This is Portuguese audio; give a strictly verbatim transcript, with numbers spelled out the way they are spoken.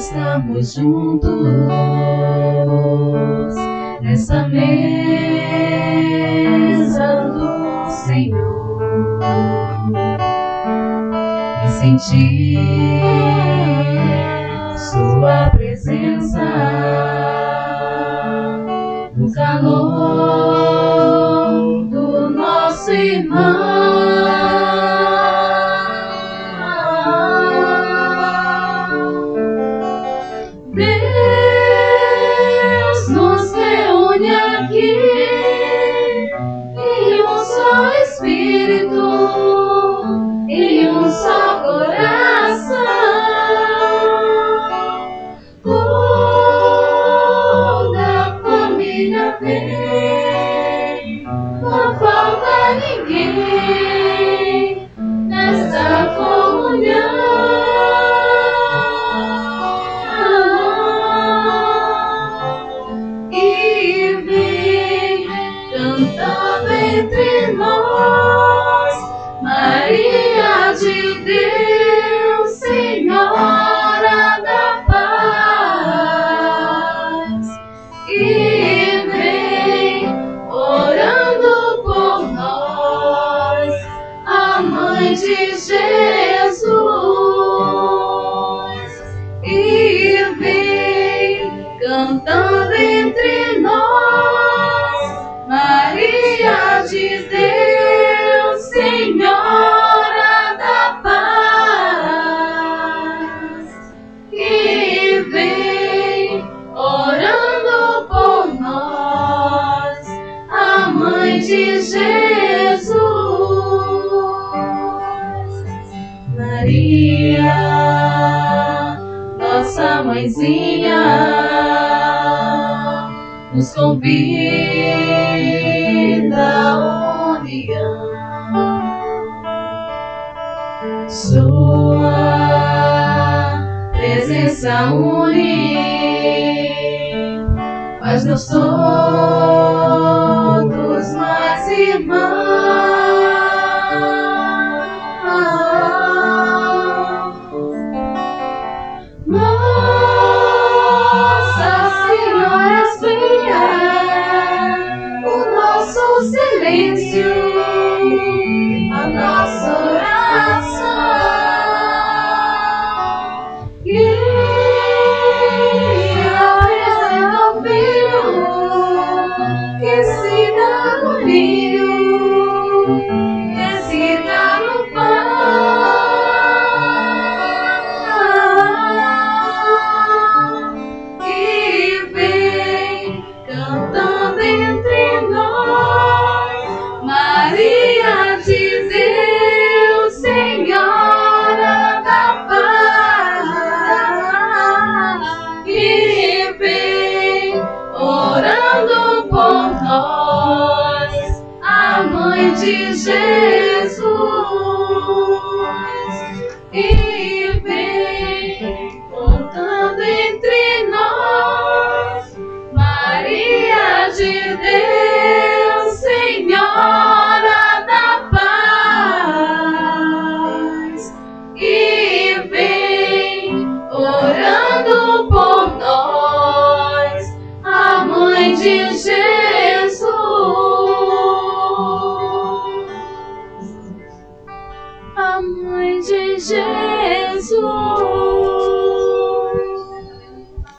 estamos juntos nessa mesa do Senhor e sentir Sua presença no calor do nosso irmão. Deus nos reúne aqui em um só Espírito, em um só coração. Toda a família vem, não falta ninguém nesta comunhão. Entre nós, Maria de Deus, Senhora da paz, e vem orando por nós, a Mãe de Jesus, e vem cantando entre nós, Maria de Deus, Senhora da paz, que vem orando por nós, a Mãe de Jesus. Maria, nossa mãezinha, nos convida à união. Sua presença une, faz-nos todos mais irmãos. Silêncio, a nossa oração, e apresenta o Filho que se dá no milho, que se dá no pão, e vem cantando entre nós, Maria de Deus, Senhora da paz, que vem orando por nós, a Mãe de Jesus, e vem cantando entre nós, Maria de Deus, Senhora da paz, e vem orando por nós, a Mãe de Jesus, a Mãe de Jesus.